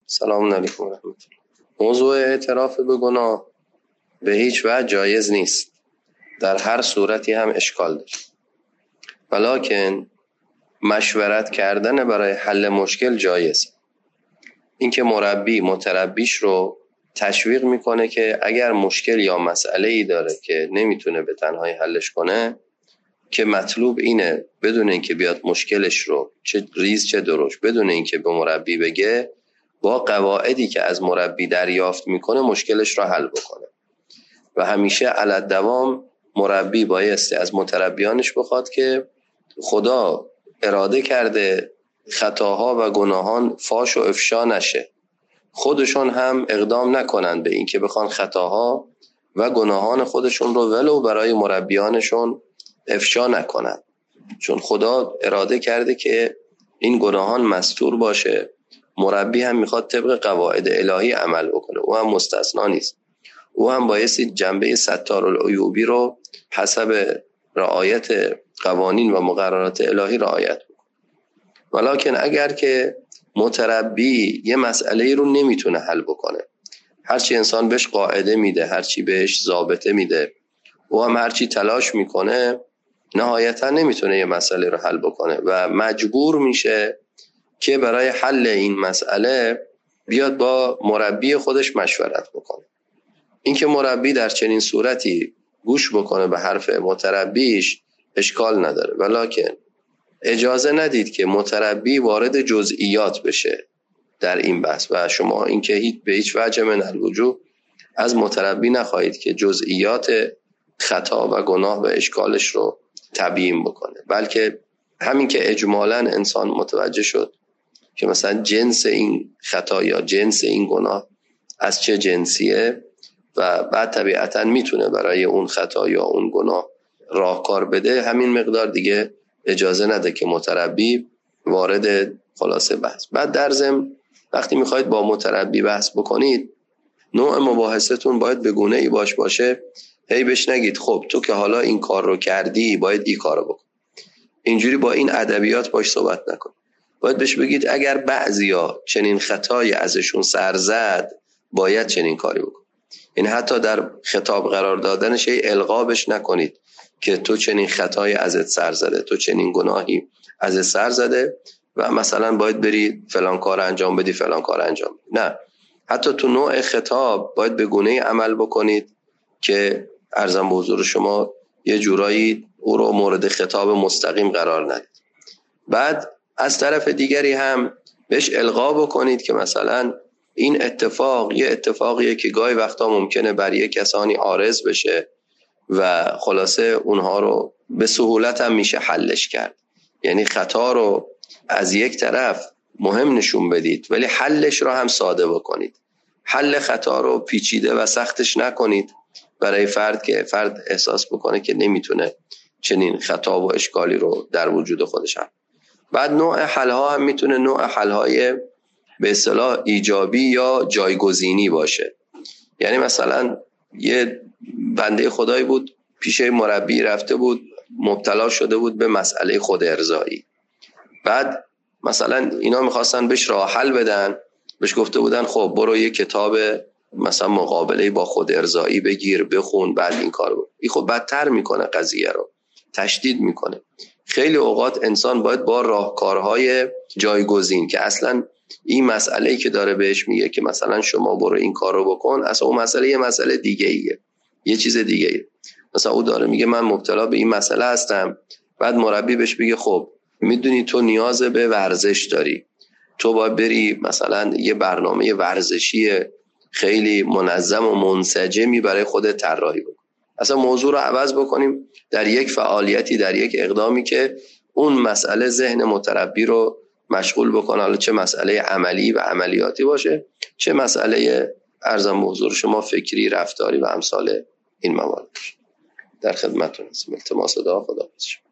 سلام علیکم و رحمت الله. موضوع اعتراف به گناه به هیچ وجه جایز نیست، در هر صورتی هم اشکال داره، ولکن مشورت کردن برای حل مشکل جایز. اینکه مربی متربیش رو تشویق میکنه که اگر مشکل یا مسئله ای داره که نمیتونه به تنهایی حلش کنه، که مطلوب اینه بدون اینکه بیاد مشکلش رو چه ریز چه درشت، بدون اینکه به مربی بگه، با قواعدی که از مربی دریافت میکنه مشکلش رو حل بکنه. و همیشه علت دوام مربی بایستی از متربیانش بخواد که خدا اراده کرده خطاها و گناهان فاش و افشا نشه، خودشون هم اقدام نکنن به این که بخوان خطاها و گناهان خودشون رو ولو برای مربیانشون افشا نکنن، چون خدا اراده کرده که این گناهان مستور باشه. مربی هم میخواد طبق قواعد الهی عمل بکنه، او هم مستثنا نیست. او هم بایستی جنبه ستارالعیوبی رو حسب رعایت قوانین و مقررات الهی رعایت بکنه. ولکن اگر که متربی یه مسئله رو نمیتونه حل بکنه، هرچی انسان بهش قاعده میده، هرچی بهش ضابطه میده، او هم هرچی تلاش میکنه، نهایتا نمیتونه یه مسئله رو حل بکنه و مجبور میشه که برای حل این مسئله بیاد با مربی خودش مشورت بکنه. اینکه مربی در چنین صورتی گوش بکنه به حرف متربیش اشکال نداره، ولکن اجازه ندید که متربی وارد جزئیات بشه در این بحث و شما اینکه به هیچ وجه من الوجوه از متربی نخواهید که جزئیات خطا و گناه و اشکالش رو تبیین بکنه، بلکه همین که اجمالاً انسان متوجه شد که مثلا جنس این خطا یا جنس این گناه از چه جنسیه و بعد طبیعتاً میتونه برای اون خطا یا اون گناه راهکار بده، همین مقدار دیگه اجازه نده که متربی وارد خلاصه بحث. بعد در ضمن وقتی میخواید با متربی بحث بکنید، نوع مباحثتون باید به گونه‌ای باشه هی بهش نگید خب تو که حالا این کار رو کردی باید این کار رو بکن، اینجوری با این ادبیات باش صحبت نکن. باید بهش بگید اگر بعضیا چنین خطایی ازشون سر زد باید چنین کاری بکن. این حتی در خطاب قرار دادنش القابش نکنید که تو چنین خطایی ازت سر زده، تو چنین گناهی ازت سر زده و مثلا باید بری فلان کار انجام بدی فلان کار انجام بدی. نه، حتی تو نوع خطاب باید به گونه‌ای عمل بکنید که عرضم به حضور شما یه جورایی او رو مورد خطاب مستقیم قرار ندید. بعد از طرف دیگری هم بهش القا بکنید که مثلا این اتفاق یه اتفاقیه که گاهی وقتا ممکنه برای کسانی عارض بشه و خلاصه اونها رو به سهولت هم میشه حلش کرد. یعنی خطا رو از یک طرف مهم نشون بدید ولی حلش رو هم ساده بکنید. حل خطا رو پیچیده و سختش نکنید برای فرد که فرد احساس بکنه که نمیتونه چنین خطا و اشکالی رو در وجود خودش هم. بعد نوع حلها هم میتونه نوع حلهای به اصطلاح ایجابی یا جایگزینی باشه. یعنی مثلا یه بنده خدایی بود پیش مربی رفته بود، مبتلا شده بود به مسئله خود ارضایی. بعد مثلا اینا میخواستن بهش راه حل بدن، بهش گفته بودن خب برو یه کتاب مثلا مقابله با خود ارضایی بگیر بخون بعد این کار بود. این خب بدتر میکنه قضیه رو، تشدید میکنه. خیلی اوقات انسان باید با راهکارهای جایگزین که اصلا این مسئله‌ای که داره بهش میگه که مثلا شما برو این کار رو بکن، اصلا اون مسئله یه مسئله دیگه ایه، یه چیز دیگه ایه. مثلا او داره میگه من مبتلا به این مسئله هستم، بعد مربی بهش بگه خب میدونی تو نیاز به ورزش داری، تو باید بری مثلا یه برنامه ورزشی خیلی منظم و منسجمی برای خودت طراحی بکن. اصلا موضوع رو عوض بکنیم در یک فعالیتی، در یک اقدامی که اون مسئله ذهن متربی رو مشغول بکنه، حالا چه مسئله عملی و عملیاتی باشه، چه مسئله عرضم به حضور شما فکری، رفتاری و امثال این موارد. در خدمتتون هستم. التماس دعا. خدا حافظ.